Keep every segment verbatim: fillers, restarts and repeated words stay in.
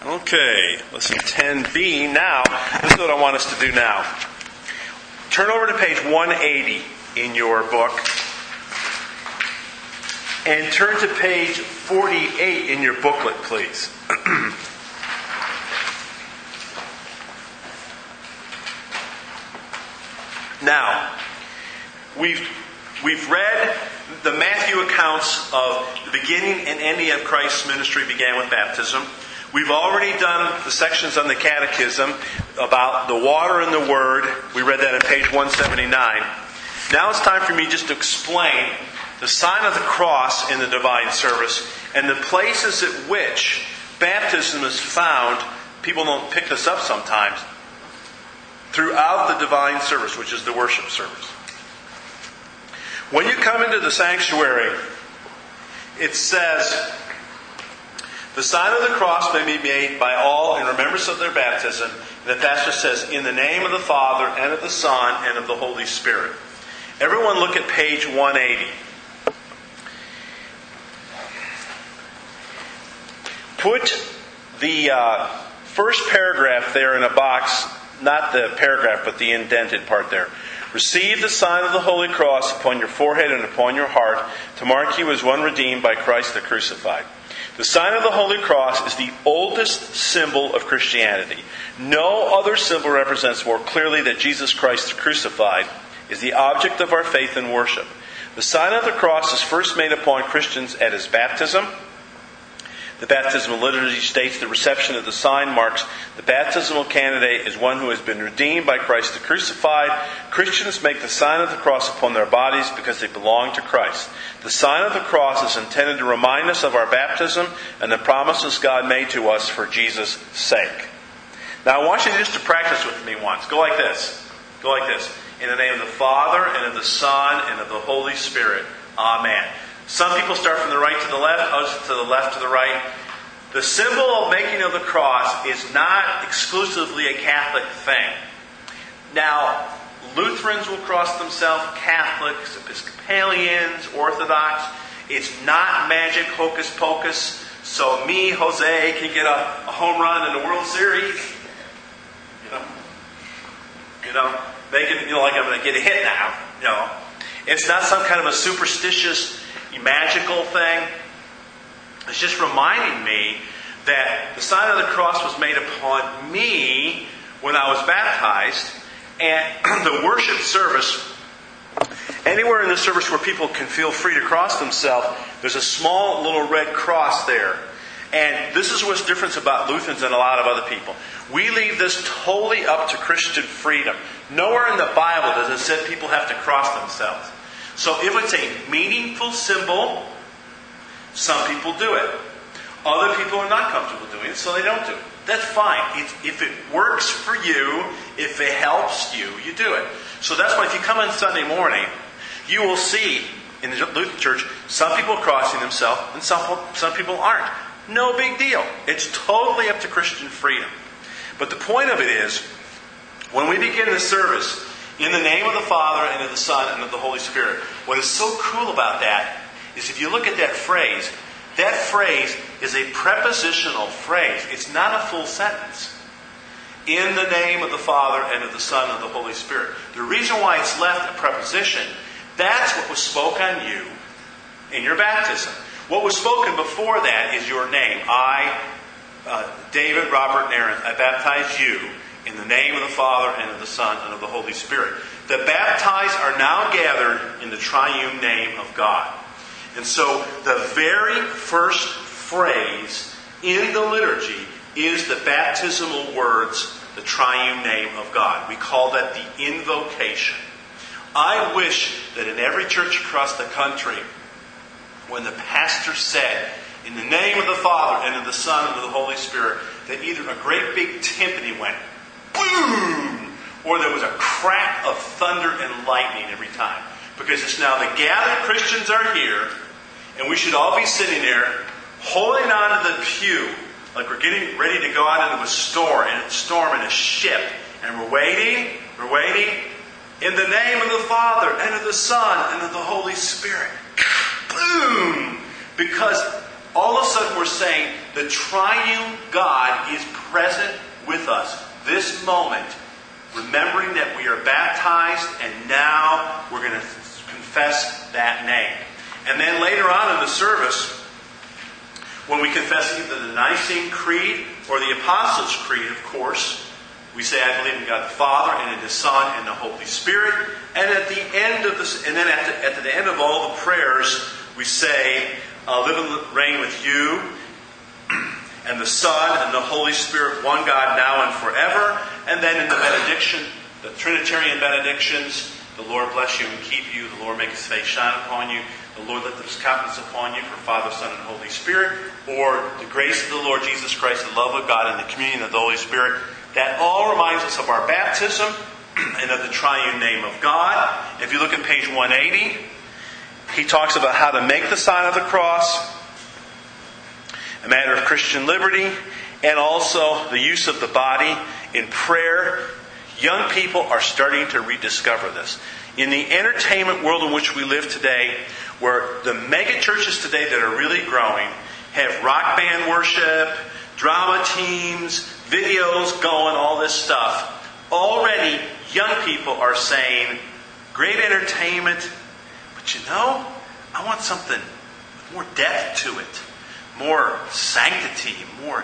Okay, lesson ten B. Now, this is what I want us to do now. Turn over to page one eighty in your book. And turn to page forty-eight in your booklet, please. Now, we've we've read the Matthew accounts of the beginning and ending of Christ's ministry began with baptism. We've already done the sections on the Catechism about the water and the Word. We read that on page one seventy-nine. Now it's time for me just to explain the sign of the cross in the divine service and the places at which baptism is found. People don't pick this up sometimes. Throughout the divine service, which is the worship service. When you come into the sanctuary, it says, the sign of the cross may be made by all in remembrance of their baptism. And the pastor says, in the name of the Father, and of the Son, and of the Holy Spirit. Everyone look at page one eighty. Put the uh, first paragraph there in a box, not the paragraph, but the indented part there. Receive the sign of the Holy Cross upon your forehead and upon your heart, to mark you as one redeemed by Christ the crucified. The sign of the Holy Cross is the oldest symbol of Christianity. No other symbol represents more clearly that Jesus Christ the crucified is the object of our faith and worship. The sign of the cross is first made upon Christians at his baptism. The baptismal liturgy states the reception of the sign marks the baptismal candidate as one who has been redeemed by Christ the crucified. Christians make the sign of the cross upon their bodies because they belong to Christ. The sign of the cross is intended to remind us of our baptism and the promises God made to us for Jesus' sake. Now I want you just to practice with me once. Go like this. Go like this. In the name of the Father, and of the Son, and of the Holy Spirit. Amen. Some people start from the right to the left, others to the left to the right. The symbol of making of the cross is not exclusively a Catholic thing. Now, Lutherans will cross themselves, Catholics, Episcopalians, Orthodox. It's not magic hocus pocus, so me, Jose, can get a, a home run in the World Series. You know? You know? Make it, you know, like I'm going to get a hit now. You know? It's not some kind of a superstitious magical thing. It's just reminding me that the sign of the cross was made upon me when I was baptized, and the worship service, anywhere in the service where people can feel free to cross themselves, there's a small little red cross there. And this is what's different about Lutherans and a lot of other people. We leave this totally up to Christian freedom. Nowhere in the Bible does it say people have to cross themselves. So if it's a meaningful symbol, some people do it. Other people are not comfortable doing it, so they don't do it. That's fine. If, if it works for you, if it helps you, you do it. So that's why if you come on Sunday morning, you will see in the Lutheran Church, some people are crossing themselves and some, some people aren't. No big deal. It's totally up to Christian freedom. But the point of it is, when we begin the service, in the name of the Father, and of the Son, and of the Holy Spirit. What is so cool about that is if you look at that phrase, that phrase is a prepositional phrase. It's not a full sentence. In the name of the Father, and of the Son, and of the Holy Spirit. The reason why it's left a preposition, that's what was spoken on you in your baptism. What was spoken before that is your name. I, uh, David, Robert, and Aaron, I baptize you in the name of the Father, and of the Son, and of the Holy Spirit. The baptized are now gathered in the triune name of God. And so the very first phrase in the liturgy is the baptismal words, the triune name of God. We call that the invocation. I wish that in every church across the country, when the pastor said, in the name of the Father, and of the Son, and of the Holy Spirit, that either a great big timpani went, boom! Or there was a crack of thunder and lightning every time. Because it's now the gathered Christians are here, and we should all be sitting there, holding on to the pew, like we're getting ready to go out into a storm, and storm in a ship. And we're waiting, we're waiting, in the name of the Father, and of the Son, and of the Holy Spirit. Boom! Because all of a sudden we're saying The triune God is present with us this moment, remembering that we are baptized and now we're going to confess that name. And then later on in the service, when we confess either the Nicene Creed or the Apostles' Creed, of course, we say, I believe in God the Father, and in His Son, and the Holy Spirit. And at the end of this, and then at the, at the end of all the prayers, we say, uh, live and reign with you, and the Son, and the Holy Spirit, one God, now and forever. And then in the benediction, the Trinitarian benedictions, the Lord bless you and keep you, the Lord make His face shine upon you, the Lord lift His countenance upon you, for Father, Son, and Holy Spirit, or the grace of the Lord Jesus Christ, the love of God, and the communion of the Holy Spirit. That all reminds us of our baptism and of the triune name of God. If you look at page one eighty, he talks about how to make the sign of the cross, a matter of Christian liberty, and also the use of the body in prayer. Young people are starting to rediscover this. In the entertainment world in which we live today, where the mega churches today that are really growing have rock band worship, drama teams, videos going, all this stuff. Already, young people are saying, great entertainment, but you know, I want something with more depth to it, more sanctity, more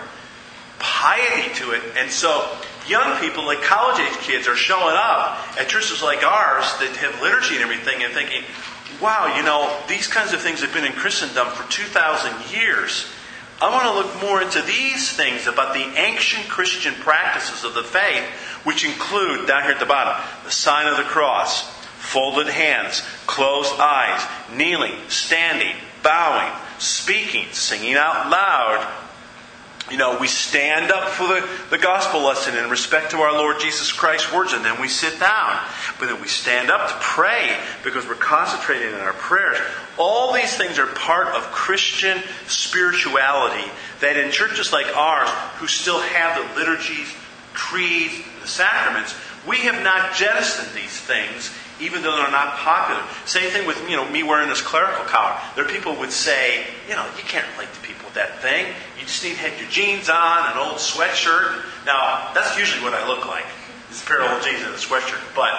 piety to it. And so, young people, like college-age kids, are showing up at churches like ours that have liturgy and everything and thinking, wow, you know, these kinds of things have been in Christendom for two thousand years. I want to look more into these things about the ancient Christian practices of the faith, which include, down here at the bottom, the sign of the cross, folded hands, closed eyes, kneeling, standing, bowing, speaking, singing out loud. You know, we stand up for the, the gospel lesson in respect to our Lord Jesus Christ's words, and then we sit down. But then we stand up to pray because we're concentrating in our prayers. All these things are part of Christian spirituality that in churches like ours, who still have the liturgies, creeds, the sacraments, we have not jettisoned these things, even though they're not popular. Same thing with, you know, me wearing this clerical collar. There are people who would say, you know, you can't relate to people with that thing. You just need to have your jeans on, an old sweatshirt. Now, that's usually what I look like. It's a pair of old jeans and a sweatshirt. But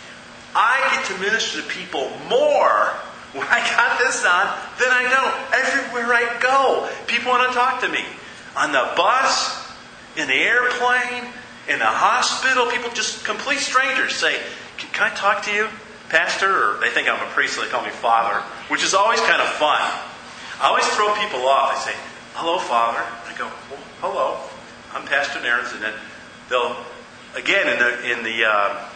I get to minister to people more when I got this on than I don't. Everywhere I go, people want to talk to me. On the bus, in the airplane, in the hospital, people, just complete strangers say, Can, can I talk to you, Pastor? Or they think I'm a priest, so they call me Father, which is always kind of fun. I always throw people off. I say, hello, Father. I go, well, hello, I'm Pastor Nairns. And then they'll, again, in the in the uh,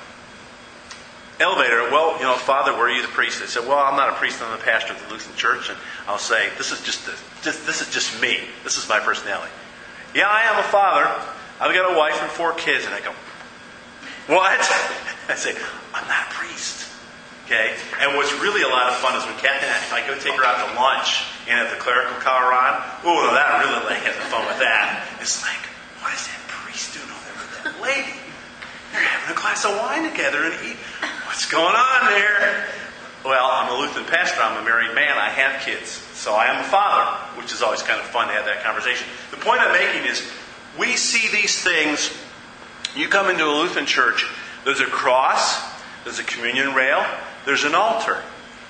elevator, well, you know, Father, where are you the priest? They say, well, I'm not a priest, I'm the pastor of the Lutheran Church. And I'll say, this is just, the, just this is just me. This is my personality. Yeah, I am a father. I've got a wife and four kids. And I go, what? I say, I'm not a priest. Okay? And what's really a lot of fun is when Kathy and I, if I go take her out to lunch and have the clerical collar on, oh, no, that really like having fun with that. It's like, what is that priest doing over there with that lady? They're having a glass of wine together and eat. What's going on there? Well, I'm a Lutheran pastor. I'm a married man. I have kids. So I am a father, which is always kind of fun to have that conversation. The point I'm making is we see these things. You come into a Lutheran church, there's a cross, there's a communion rail, there's an altar.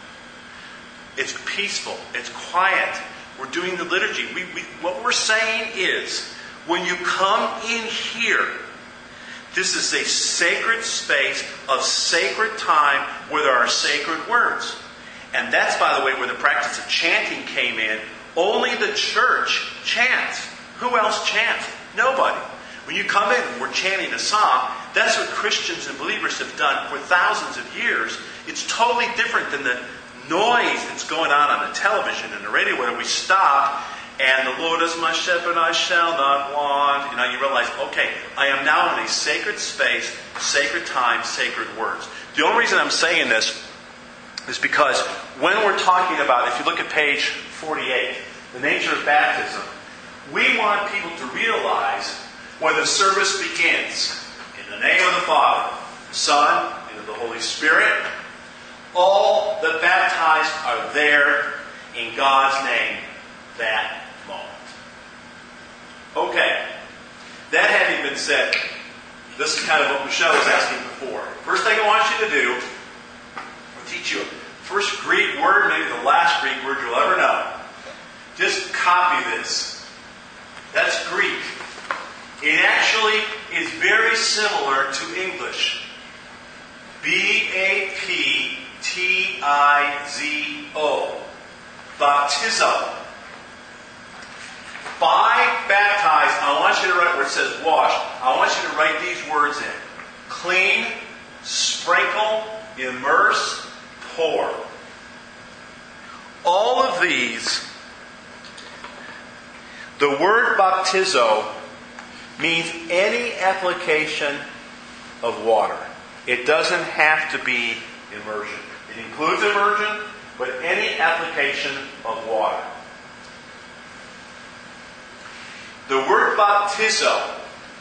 It's peaceful. It's quiet. We're doing the liturgy. We, we, what we're saying is, when you come in here, this is a sacred space of sacred time where there are sacred words. And that's, by the way, where the practice of chanting came in. Only the church chants. Who else chants? Nobody. When you come in and we're chanting a psalm, that's what Christians and believers have done for thousands of years. It's totally different than the noise that's going on on the television and the radio where we stop and the Lord is my shepherd, I shall not want. You know, you realize, okay, I am now in a sacred space, sacred time, sacred words. The only reason I'm saying this is because when we're talking about, if you look at page forty-eight, the nature of baptism, we want people to realize when the service begins, in the name of the Father, the Son, and of the Holy Spirit, all the baptized are there in God's name that moment. Okay. That having been said, this is kind of what Michelle was asking before. First thing I want you to do, I'll teach you a first Greek word, maybe the last Greek word you'll ever know. Just copy this. That's Greek. It actually is very similar to English. B A P T I Z O. Baptizo. By baptize, I want you to write where it says wash. I want you to write these words in. Clean, sprinkle, immerse, pour. All of these, the word baptizo means any application of water. It doesn't have to be immersion. It includes immersion, but any application of water. The word baptizo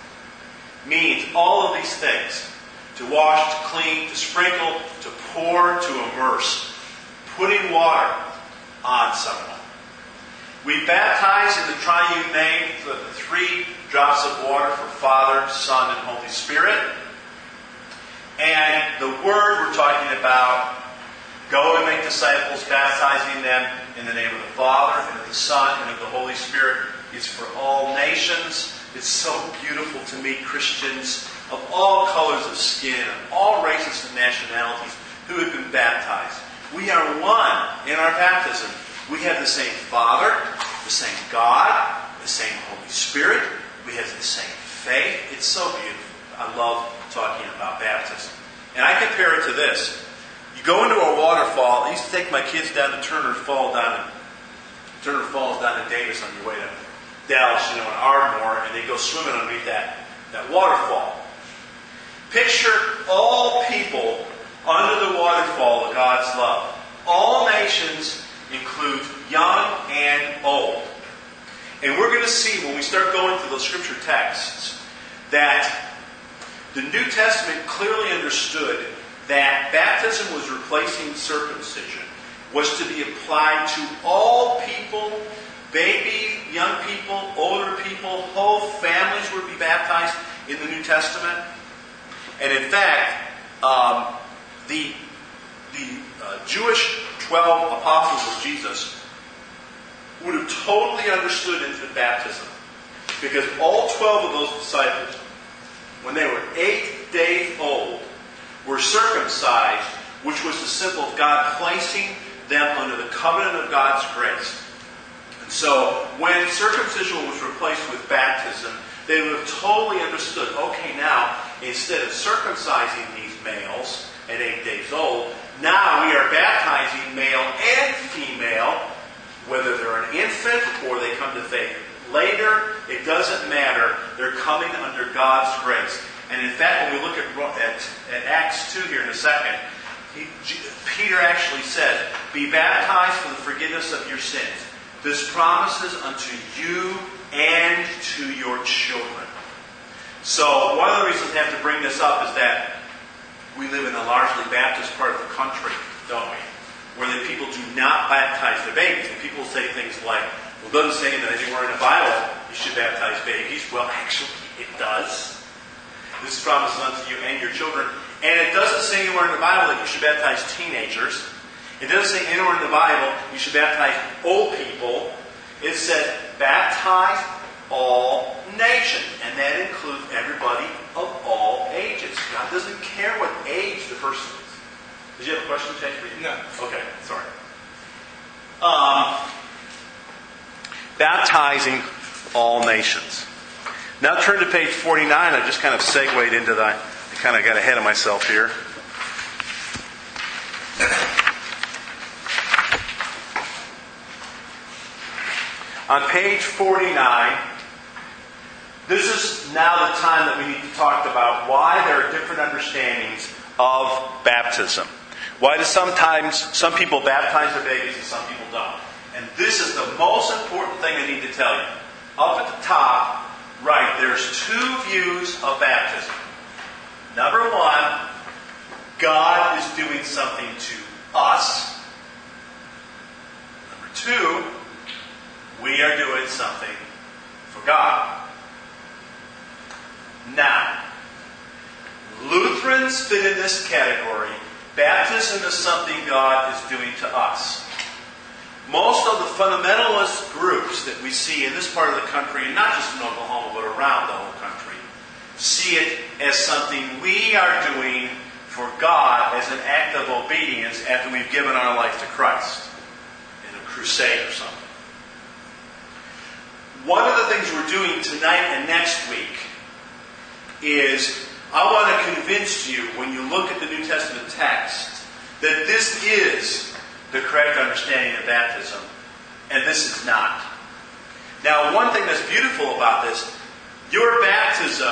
means all of these things. To wash, to clean, to sprinkle, to pour, to immerse. Putting water on someone. We baptize in the triune name, the three drops of water for Father, Son, and Holy Spirit. And the word we're talking about, go and make disciples, baptizing them in the name of the Father, and of the Son, and of the Holy Spirit. It's for all nations. It's so beautiful to meet Christians of all colors of skin, of all races and nationalities who have been baptized. We are one in our baptism. We have the same Father, the same God, the same Holy Spirit. We have the same faith. It's so beautiful. I love talking about baptism. And I compare it to this. You go into a waterfall. I used to take my kids down to Turner Fall down in Turner Falls down in Davis on your way to Dallas, you know, in Ardmore, and they go swimming underneath that, that waterfall. Picture all people under the waterfall of God's love. All nations include young and old. And we're going to see when we start going through those scripture texts that the New Testament clearly understood that baptism was replacing circumcision, was to be applied to all people, babies, young people, older people, whole families were to be baptized in the New Testament. And in fact, um, the, the uh, Jewish twelve apostles of Jesus would have totally understood infant baptism. Because all twelve of those disciples, when they were eight days old, were circumcised, which was the symbol of God placing them under the covenant of God's grace. And so, when circumcision was replaced with baptism, they would have totally understood, okay, now, instead of circumcising these males at eight days old, now we are baptizing male and female, whether they're an infant or they come to faith later, it doesn't matter. They're coming under God's grace. And in fact, when we look at, at, at Acts two here in a second, he, Peter actually said, be baptized for the forgiveness of your sins. This promises unto you and to your children. So one of the reasons I have to bring this up is that we live in a largely Baptist part of the country, don't we? Where the people do not baptize their babies. And people say things like, well, it doesn't say that anywhere in the Bible you should baptize babies. Well, actually, it does. This promises unto you and your children. And it doesn't say anywhere in the Bible that you should baptize teenagers. It doesn't say anywhere in the Bible you should baptize old people. It says baptize all nations. And that includes everybody of all ages. God doesn't care what age the person is. Did you have a question, Jake? No. Okay, sorry. Um, baptizing all nations. Now turn to page forty-nine. I just kind of segued into the... I kind of got ahead of myself here. On page forty-nine, this is now the time that we need to talk about why there are different understandings of baptism. Why do sometimes some people baptize their babies and some people don't? And this is the most important thing I need to tell you. Up at the top, right, there's two views of baptism. Number one, God is doing something to us. Number two, we are doing something for God. Now, Lutherans fit in this category. Baptism is something God is doing to us. Most of the fundamentalist groups that we see in this part of the country, and not just in Oklahoma, but around the whole country, see it as something we are doing for God as an act of obedience after we've given our life to Christ in a crusade or something. One of the things we're doing tonight and next week is I want to convince you, when you look at the New Testament text, that this is the correct understanding of baptism, and this is not. Now, one thing that's beautiful about this, your baptism,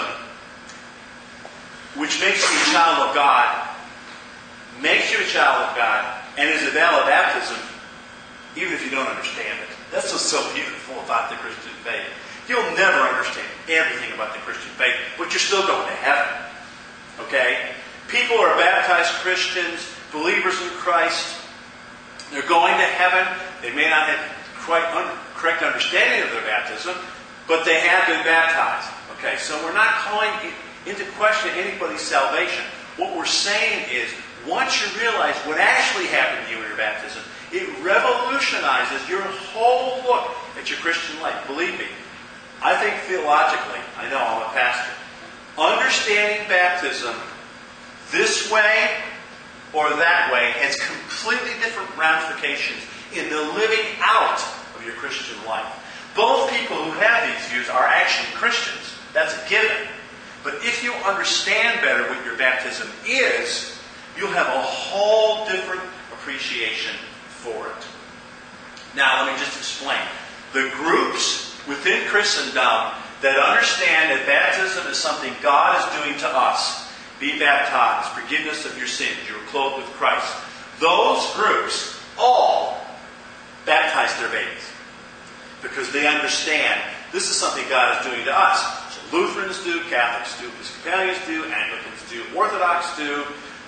which makes you a child of God, makes you a child of God, and is a valid baptism, even if you don't understand it. That's what's so beautiful about the Christian faith. You'll never understand everything about the Christian faith, but you're still going to heaven. Okay? People are baptized Christians, believers in Christ. They're going to heaven. They may not have quite un- correct understanding of their baptism, but they have been baptized. Okay? So we're not calling into question anybody's salvation. What we're saying is, once you realize what actually happened to you in your baptism, it revolutionizes your whole look at your Christian life. Believe me, I think theologically, I know I'm a pastor, understanding baptism this way or that way has completely different ramifications in the living out of your Christian life. Both people who have these views are actually Christians. That's a given. But if you understand better what your baptism is, you'll have a whole different appreciation for it. Now, let me just explain. The groups within Christendom that understand that baptism is something God is doing to us, be baptized, forgiveness of your sins, you're clothed with Christ, those groups all baptize their babies because they understand this is something God is doing to us. So Lutherans do, Catholics do, Episcopalians do, Anglicans do, Orthodox do.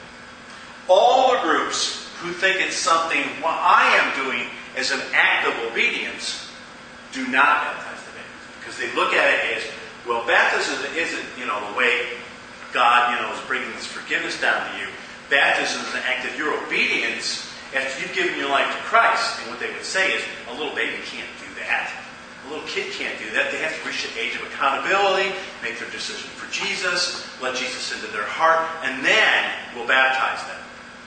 All the groups who think it's something what I am doing as an act of obedience do not baptize the babies. Because they look at it as, well, baptism isn't, you know, the way God, you know, is bringing this forgiveness down to you. Baptism is an act of your obedience after you've given your life to Christ. And what they would say is, a little baby can't do that. A little kid can't do that. They have to reach the age of accountability, make their decision for Jesus, let Jesus into their heart, and then we'll baptize them.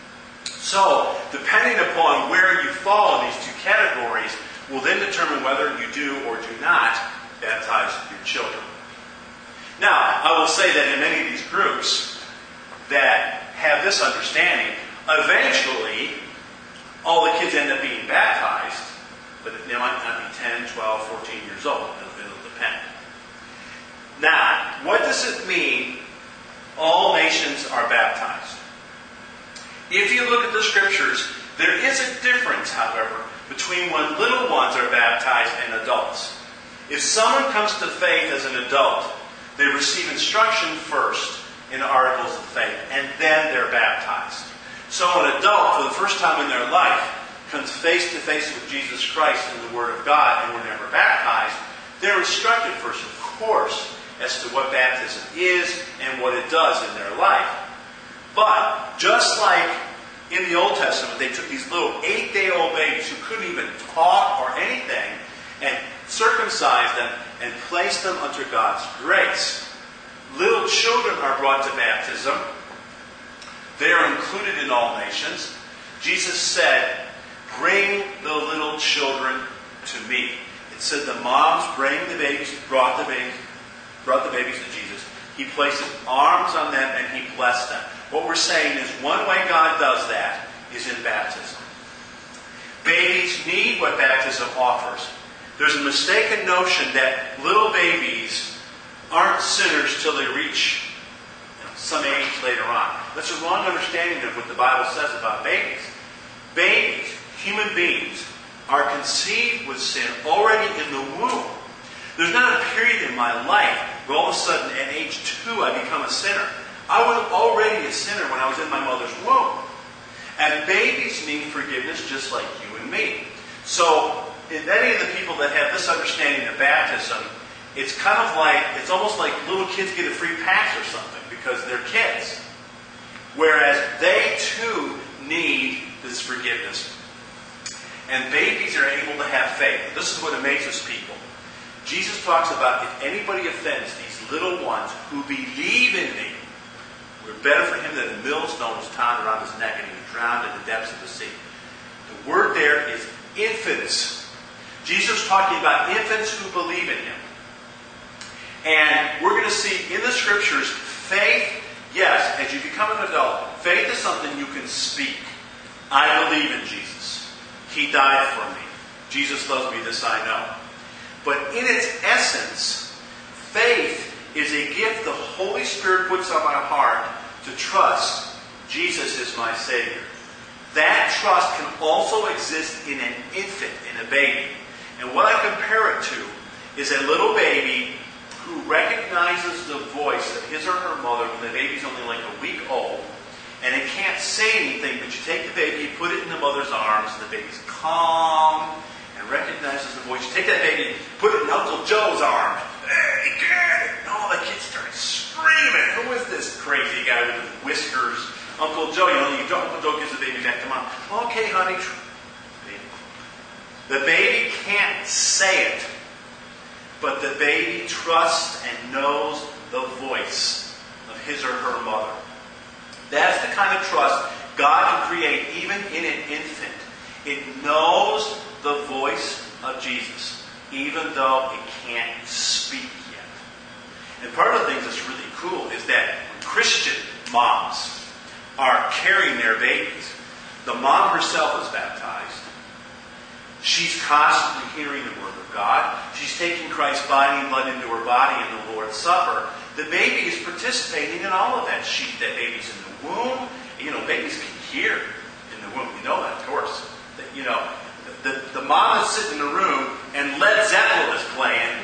So, depending upon where you fall in these two categories, will then determine whether you do or do not baptize your children. Now, I will say that in many of these groups that have this understanding, eventually all the kids end up being baptized, but they might not be ten, twelve, fourteen years old. It'll, it'll depend. Now, what does it mean all nations are baptized? If you look at the Scriptures, there is a difference, however, between when little ones are baptized and adults. If someone comes to faith as an adult, they receive instruction first in the articles of faith, and then they're baptized. So an adult, for the first time in their life, comes face to face with Jesus Christ and the Word of God, and were never baptized. They're instructed first, of course, as to what baptism is and what it does in their life. But, just like in the Old Testament, they took these little eight-day-old babies who couldn't even talk or anything and circumcised them and placed them under God's grace. Little children are brought to baptism. They are included in all nations. Jesus said, "Bring the little children to me." It said the moms bring the babies, brought the babies, brought the babies to Jesus. He placed his arms on them and he blessed them. What we're saying is one way God does that is in baptism. Babies need what baptism offers. There's a mistaken notion that little babies aren't sinners till they reach, you know, some age later on. That's a wrong understanding of what the Bible says about babies. Babies, human beings, are conceived with sin already in the womb. There's not a period in my life where all of a sudden at age two I become a sinner. I was already a sinner when I was in my mother's womb. And babies need forgiveness just like you and me. So, in many of the people that have this understanding of baptism, it's kind of like, it's almost like little kids get a free pass or something because they're kids. Whereas they too need this forgiveness. And babies are able to have faith. This is what amazes people. Jesus talks about if anybody offends these little ones who believe in me, we're better for him than a millstone was tied around his neck and he was drowned in the depths of the sea. The word there is infants. Jesus is talking about infants who believe in him. And we're going to see in the scriptures, faith, yes, as you become an adult, faith is something you can speak. I believe in Jesus. He died for me. Jesus loves me, this I know. But in its essence, faith is a gift the Holy Spirit puts on my heart to trust Jesus is my Savior. That trust can also exist in an infant, in a baby. And what I compare it to is a little baby who recognizes the voice of his or her mother when the baby's only like a week old. And it can't say anything, but you take the baby, you put it in the mother's arms, and the baby's calm and recognizes the voice. You take that baby, put it in Uncle Joe's arms. Hey, get it! And all the kids start screaming. Who is this crazy guy with his whiskers? Uncle Joe, you know, you don't, Uncle Joe gives the baby back to mom. Okay, honey. The baby can't say it, but the baby trusts and knows the voice of his or her mother. That's the kind of trust God can create even in an infant. It knows the voice of Jesus, even though it can't speak yet. And part of the things that's really cool is that when Christian moms are carrying their babies, the mom herself is baptized. She's constantly hearing the Word of God. She's taking Christ's body and blood into her body in the Lord's Supper. The baby is participating in all of that. She, that baby's in the womb. You know, babies can hear in the womb. You know that, of course. That, you know, the, the mom is sitting in the room and Led Zeppelin is playing.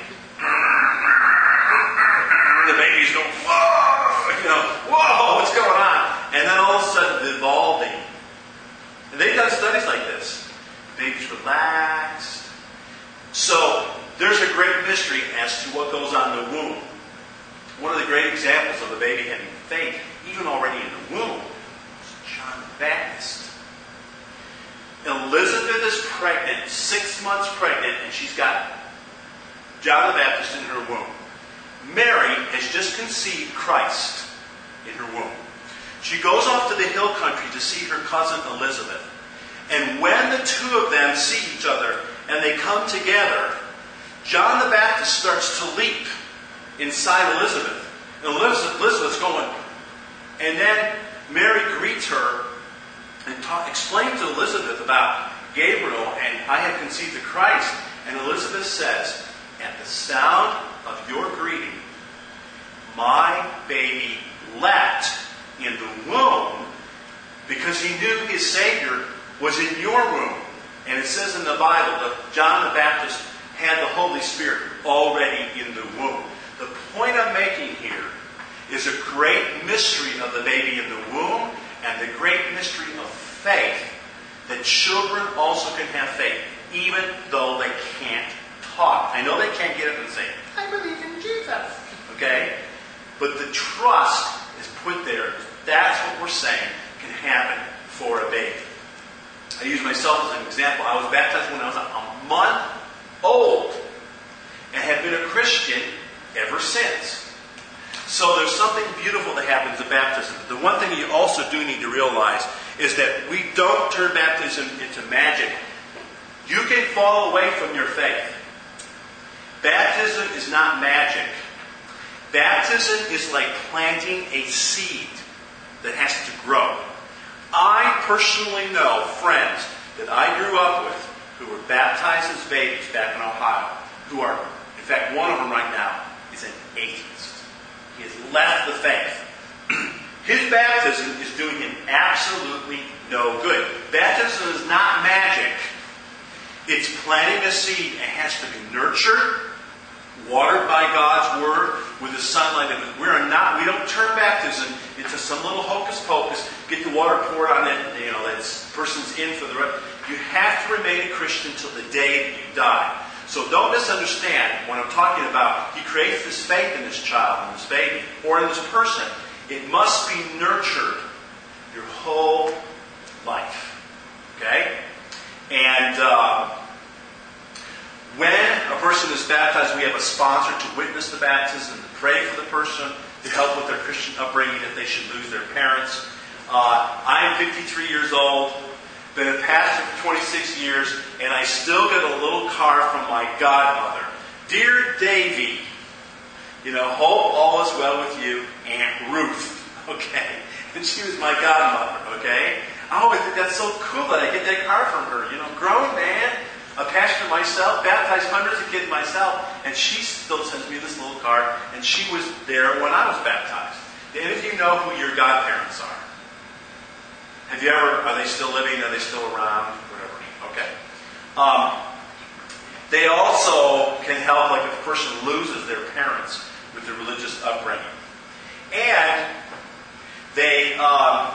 The baby's going, whoa! You know, whoa, what's going on? And then all of a sudden, Vivaldi. And they've done studies like this. Baby's relaxed. So, there's a great mystery as to what goes on in the womb. One of the great examples of a baby having faith, even already in the womb, is John the Baptist. Elizabeth is pregnant, six months pregnant, and she's got John the Baptist in her womb. Mary has just conceived Christ in her womb. She goes off to the hill country to see her cousin Elizabeth. And when the two of them see each other and they come together, John the Baptist starts to leap inside Elizabeth. And Elizabeth, Elizabeth's going. And then Mary greets her and talk, explains to Elizabeth about Gabriel and I have conceived the Christ. And Elizabeth says, at the sound of your greeting, my baby leapt in the womb because he knew his Savior was in your womb. And it says in the Bible that John the Baptist had the Holy Spirit already in the womb. The point I'm making here is a great mystery of the baby in the womb and the great mystery of faith. That children also can have faith, even though they can't talk. I know they can't get up and say, I believe in Jesus. Okay? But the trust is put there. That's what we're saying can happen for a baby. I use myself as an example. I was baptized when I was a month old and have been a Christian ever since. So there's something beautiful that happens at baptism. The one thing you also do need to realize is that we don't turn baptism into magic. You can fall away from your faith. Baptism is not magic. Baptism is like planting a seed that has to grow. I personally know friends that I grew up with who were baptized as babies back in Ohio, who are, in fact, one of them right now is an atheist. He has left the faith. His baptism is doing him absolutely no good. Baptism is not magic. It's planting a seed. It has to be nurtured, watered by God's Word, with the sunlight of it. We are not, we don't turn baptism into some little hocus pocus, get the water poured on it, you know, that person's in for the rest. You have to remain a Christian till the day that you die. So don't misunderstand when I'm talking about He creates this faith in this child, in this baby, or in this person. It must be nurtured your whole life. Okay? And uh, when a person is baptized, we have a sponsor to witness the baptism, to pray for the person, to help with their Christian upbringing if they should lose their parents. Uh, I'm fifty-three years old, been a pastor for twenty-six years, and I still get a little card from my godmother. Dear Davy, you know, hope all is well with you, Aunt Ruth. Okay? And she was my godmother, okay? I always think that's so cool that I get that card from her. You know, grown man, a pastor myself, baptized hundreds of kids myself, and she still sends me this little card, and she was there when I was baptized. Do any of you know who your godparents are? Have you ever, are they still living? Are they still around? Whatever. Okay. Um, they also can help, like if a person loses their parents with their religious upbringing. And they, um,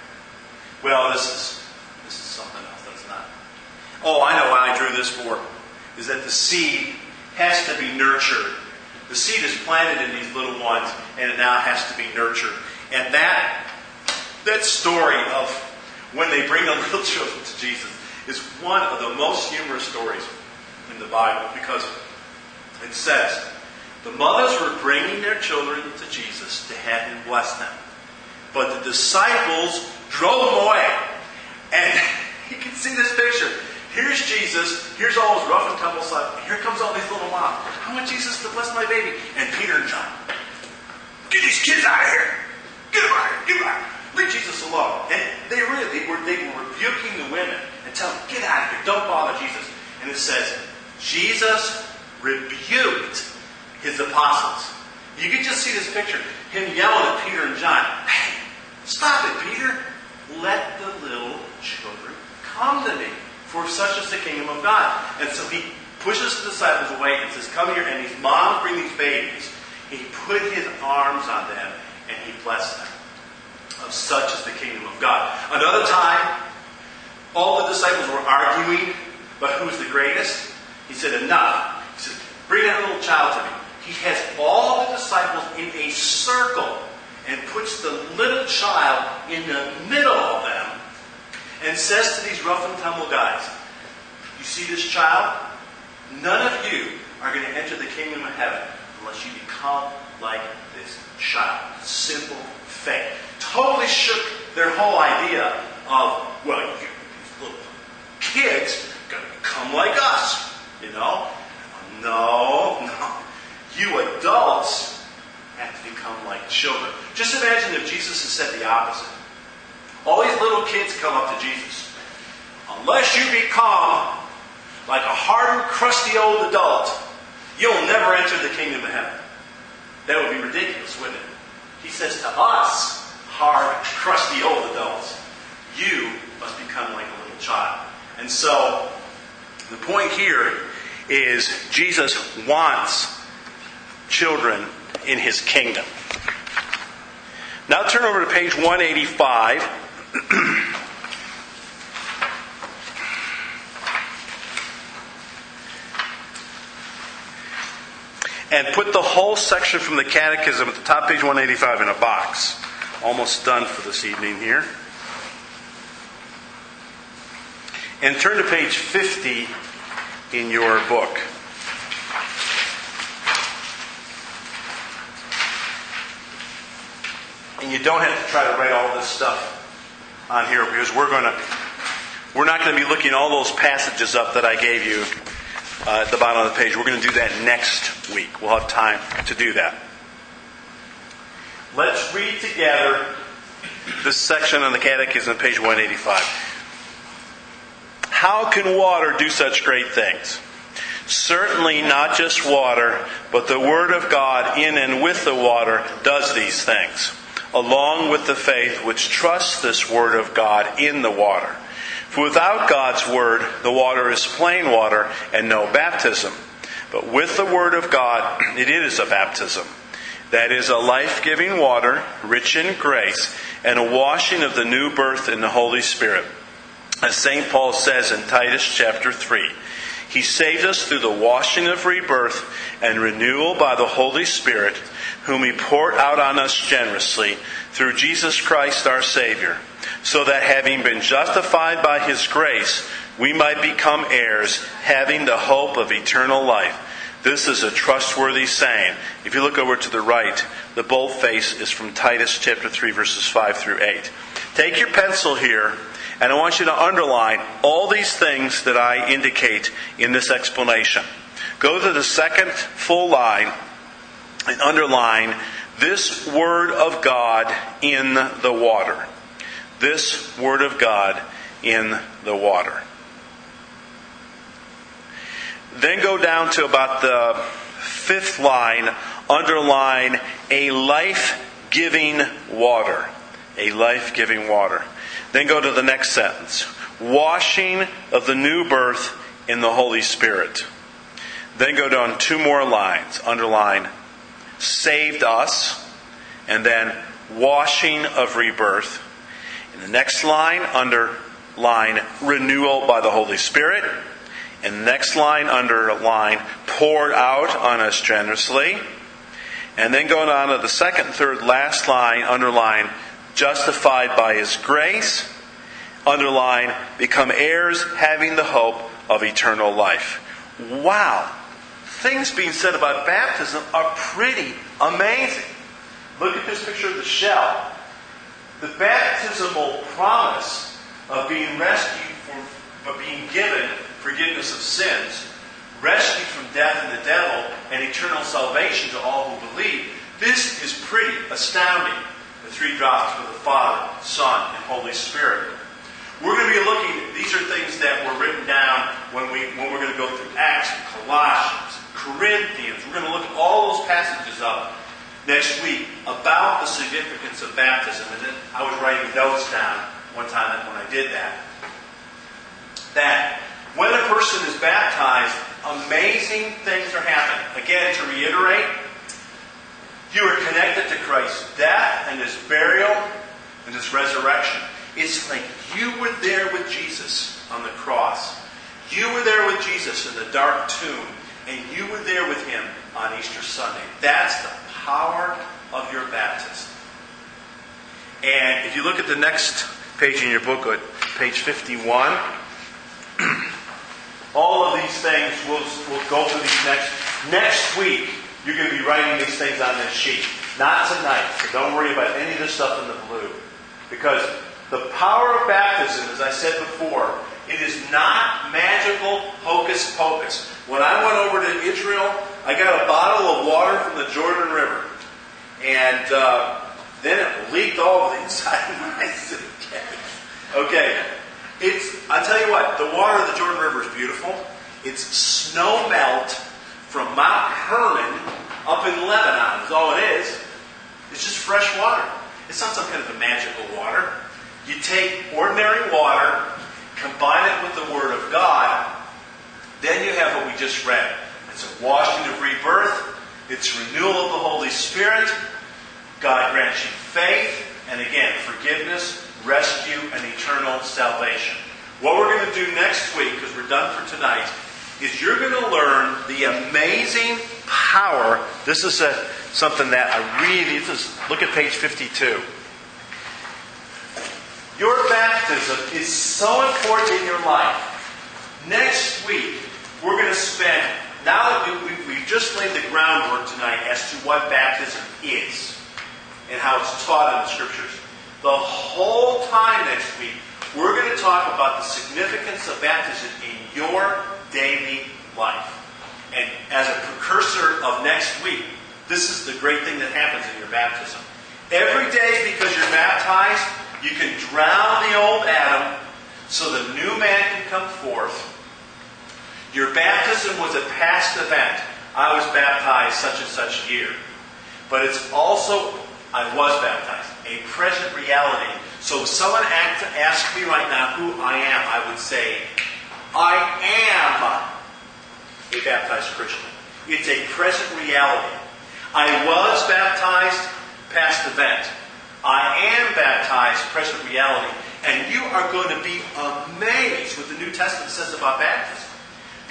well, this is, this is something else that's not. Oh, I know why I drew this for. Is that the seed has to be nurtured. The seed is planted in these little ones, and it now has to be nurtured. And that That story of when they bring the little children to Jesus is one of the most humorous stories in the Bible, because it says the mothers were bringing their children to Jesus to have Him bless them. But the disciples drove them away. And you can see this picture. Here's Jesus. Here's all his rough and tumble stuff. Here comes all these little moms. I want Jesus to bless my baby. And Peter and John, get these kids out of here. Get them out of here. Get them out of here. Leave Jesus alone. And they really they were, they were rebuking the women and telling them, get out of here. Don't bother Jesus. And it says, Jesus rebuked His apostles. You can just see this picture. Him yelling at Peter and John, hey, stop it, Peter. Let the little children come to me, for such is the kingdom of God. And so He pushes the disciples away and says, come here. And these moms bring these babies. He put His arms on them and He blessed them. Of such is the kingdom of God. Another time, all the disciples were arguing about who's the greatest. He said, enough. He said, bring that little child to me. He has all the disciples in a circle and puts the little child in the middle of them and says to these rough and tumble guys, you see this child? None of you are going to enter the kingdom of heaven unless you become like this child. Simple faith. Totally shook their whole idea of, well, you, these little kids are going to become like us, you know? No, no. You adults have to become like children. Just imagine if Jesus had said the opposite. All these little kids come up to Jesus. Unless you become like a hardened, crusty old adult, you'll never enter the kingdom of heaven. That would be ridiculous, wouldn't it? He says to us, hard, crusty old adults, you must become like a little child. And so, the point here is Jesus wants children in His kingdom. Now turn over to page one eighty-five. And put the whole section from the Catechism at the top of page one eighty-five in a box. Almost done for this evening here. And turn to page fifty in your book. And you don't have to try to write all this stuff on here, because we're going to we're not going to be looking all those passages up that I gave you uh, at the bottom of the page. We're going to do that next week. We'll have time to do that. Let's read together this section on the Catechism, page one eighty-five. How can water do such great things? Certainly not just water, but the Word of God in and with the water does these things, along with the faith which trusts this Word of God in the water. For without God's Word, the water is plain water and no baptism. But with the Word of God, it is a baptism. That is a life-giving water, rich in grace, and a washing of the new birth in the Holy Spirit. As Saint Paul says in Titus chapter three, He saved us through the washing of rebirth and renewal by the Holy Spirit, whom He poured out on us generously through Jesus Christ our Savior, so that having been justified by His grace, we might become heirs, having the hope of eternal life. This is a trustworthy saying. If you look over to the right, the boldface is from Titus chapter three, verses five through eight. Take your pencil here, and I want you to underline all these things that I indicate in this explanation. Go to the second full line and underline this Word of God in the water. This Word of God in the water. Then go down to about the fifth line, underline a life-giving water. A life-giving water. Then go to the next sentence. Washing of the new birth in the Holy Spirit. Then go down two more lines. Underline saved us. And then washing of rebirth. In the next line, underline renewal by the Holy Spirit. And the next line, underline poured out on us generously. And then going on to the second, third, last line, underline justified by His grace. Underline become heirs, having the hope of eternal life. Wow! Things being said about baptism are pretty amazing. Look at this picture of the shell. The baptismal promise of being rescued from, of being given forgiveness of sins, rescued from death and the devil, and eternal salvation to all who believe. This is pretty astounding. The three drops of the Father, Son, and Holy Spirit. We're going to be looking, these are things that were written down when, we, when we're going to go through Acts, Colossians, Corinthians. We're going to look all those passages up next week about the significance of baptism. And then I was writing notes down one time when I did that. That when a person is baptized, amazing things are happening. Again, to reiterate, you are connected to Christ's death and His burial and His resurrection. It's like you were there with Jesus on the cross. You were there with Jesus in the dark tomb. And you were there with Him on Easter Sunday. That's the power of your baptism. And if you look at the next page in your booklet, page fifty-one, all of these things, we'll, we'll go through these next. Next week, you're going to be writing these things on this sheet. Not tonight. So don't worry about any of this stuff in the blue. Because the power of baptism, as I said before, it is not magical hocus pocus. When I went over to Israel, I got a bottle of water from the Jordan River. And uh, then it leaked all over the inside of my suitcase. Okay. It's, I tell you what, the water of the Jordan River is beautiful. It's snow melt from Mount Hermon up in Lebanon is all it is. It's just fresh water. It's not some kind of a magical water. You take ordinary water, combine it with the Word of God, then you have what we just read. It's a washing of rebirth. It's renewal of the Holy Spirit. God grants you faith. And again, forgiveness, rescue, and eternal salvation. What we're going to do next week, because we're done for tonight, is you're going to learn the amazing power. This is a, something that I really, this is, look at page fifty-two. Your baptism is so important in your life. Next week, we're going to spend, now that we, we, we've just laid the groundwork tonight as to what baptism is and how it's taught in the Scriptures. The whole time next week, we're going to talk about the significance of baptism in your daily life. And as a precursor of next week, this is the great thing that happens in your baptism. Every day, because you're baptized, you can drown the old Adam so the new man can come forth. Your baptism was a past event. I was baptized such and such year. But it's also, I was baptized, a present reality. So if someone asked me right now who I am, I would say, I am a baptized Christian. It's a present reality. I was baptized, past event. I am baptized, present reality. And you are going to be amazed what the New Testament says about baptism.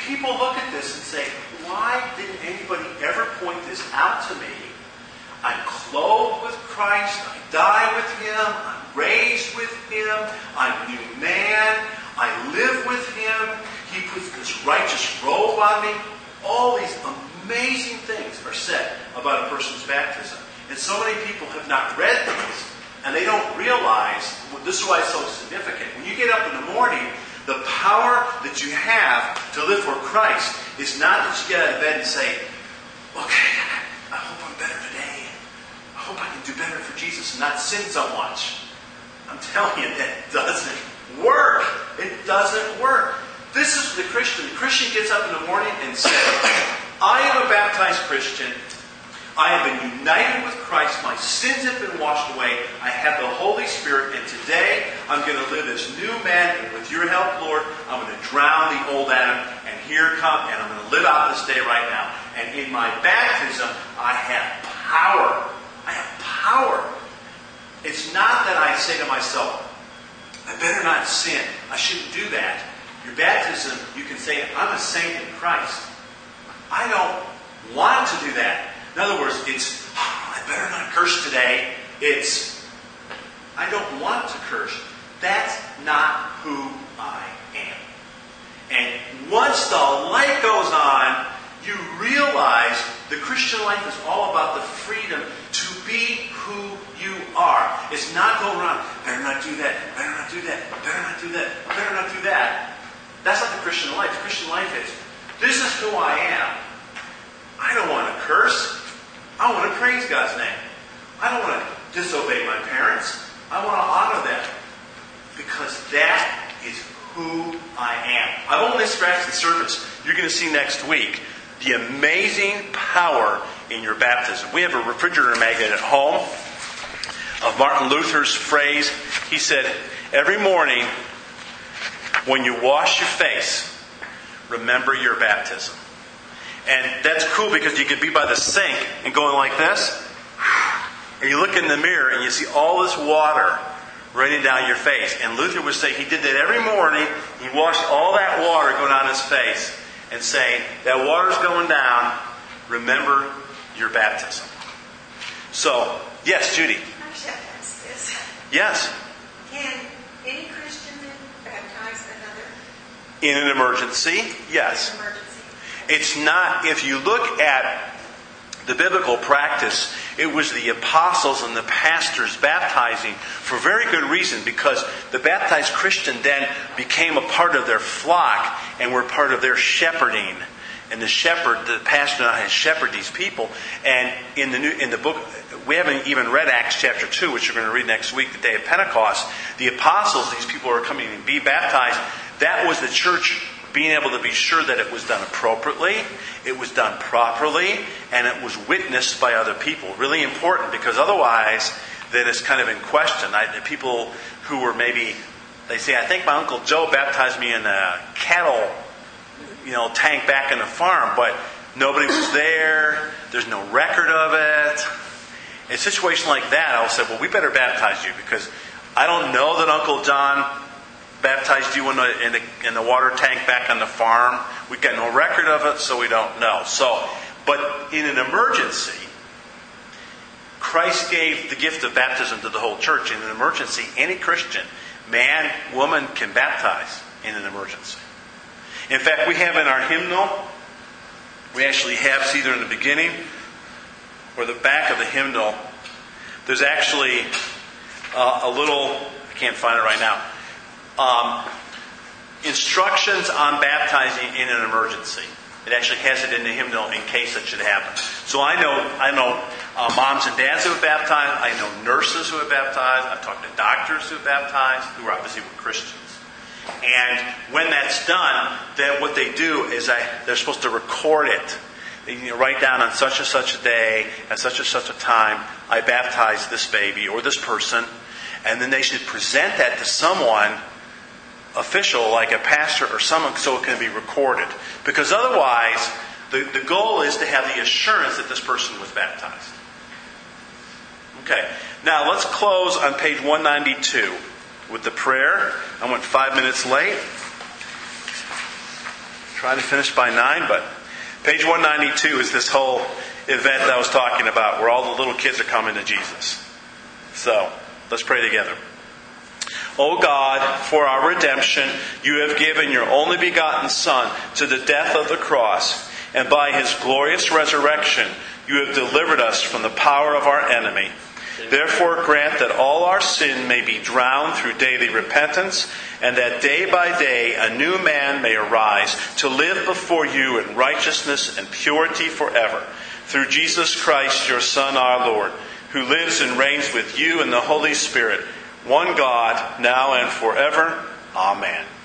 people look at this and say, why didn't anybody ever point this out to me? I'm clothed with Christ. I die with Him. I'm raised with Him. I'm a new man. I live with Him. He puts this righteous robe on me. All these amazing things are said about a person's baptism. And so many people have not read these, and they don't realize, well, this is why it's so significant. When you get up in the morning, the power that you have to live for Christ is not that you get out of bed and say, okay, I hope I'm better today. I hope I can do better for Jesus and not sin so much. I'm telling you, that doesn't work. It doesn't work. This is the Christian. The Christian gets up in the morning and says, I am a baptized Christian. I have been united with Christ. My sins have been washed away. I have the Holy Spirit. And today, I'm going to live as new man. And with your help, Lord, I'm going to drown the old Adam. And here come, and I'm going to live out this day right now. And in my baptism, I have power. I have power. It's not that I say to myself, I better not sin. I shouldn't do that. Your baptism, you can say, I'm a saint in Christ. I don't want to do that. In other words, it's, oh, I better not curse today. It's, I don't want to curse. That's not who I am. And once the light goes on, you realize the Christian life is all about the freedom to be who you are. It's not going around, better not do that, better not do that, better not do that, better not do that. That's not the Christian life. The Christian life is, this is who I am. I don't want to curse. I want to praise God's name. I don't want to disobey my parents. I want to honor them. Because that is who I am. I've only scratched the surface. You're going to see next week the amazing power in your baptism. We have a refrigerator magnet at home of Martin Luther's phrase. He said, every morning when you wash your face, remember your baptism. And that's cool because you could be by the sink and going like this. And you look in the mirror and you see all this water raining down your face. And Luther would say he did that every morning. He washed all that water going down his face and saying, that water's going down. Remember your baptism. So, yes, Judy. I should ask this. Yes. Can any Christian baptize another? In an emergency, yes. In an emergency. It's not, if you look at the biblical practice, it was the apostles and the pastors baptizing for very good reason, because the baptized Christian then became a part of their flock and were part of their shepherding. And the shepherd, the pastor now has shepherded these people. And in the new, in the book, we haven't even read Acts chapter two, which we're going to read next week, the day of Pentecost. The apostles, these people who are coming and be baptized, that was the church being able to be sure that it was done appropriately, it was done properly, and it was witnessed by other people. Really important, because otherwise, then it's kind of in question. I, the people who were maybe, they say, I think my Uncle Joe baptized me in a cattle, you know, tank back in the farm, but nobody was there. There's no record of it. In a situation like that, I'll say, well, we better baptize you, because I don't know that Uncle John baptized you in the, in the in the water tank back on the farm. We've got no record of it, so we don't know. So, but in an emergency, Christ gave the gift of baptism to the whole church. In an emergency, any Christian, man, woman, can baptize in an emergency. In fact, we have in our hymnal, we actually have, it's either in the beginning or the back of the hymnal, there's actually uh, a little, I can't find it right now, Um, instructions on baptizing in an emergency. It actually has it in the hymnal in case it should happen. So I know I know uh, moms and dads who have baptized. I know nurses who have baptized. I've talked to doctors who have baptized, who are obviously were Christians. And when that's done, then what they do is I, they're supposed to record it. They you know, write down on such and such a day, at such and such a time, I baptized this baby or this person. And then they should present that to someone official, like a pastor or someone, so it can be recorded. Because otherwise, the, the goal is to have the assurance that this person was baptized. Okay, now let's close on page one ninety-two with the prayer. I went five minutes late. trying to finish by nine, but page one ninety-two is this whole event that I was talking about where all the little kids are coming to Jesus. So, let's pray together. O God, for our redemption, you have given your only begotten Son to the death of the cross, and by his glorious resurrection, you have delivered us from the power of our enemy. Therefore grant that all our sin may be drowned through daily repentance, and that day by day a new man may arise to live before you in righteousness and purity forever. Through Jesus Christ, your Son, our Lord, who lives and reigns with you in the Holy Spirit, one God, now and forever. Amen.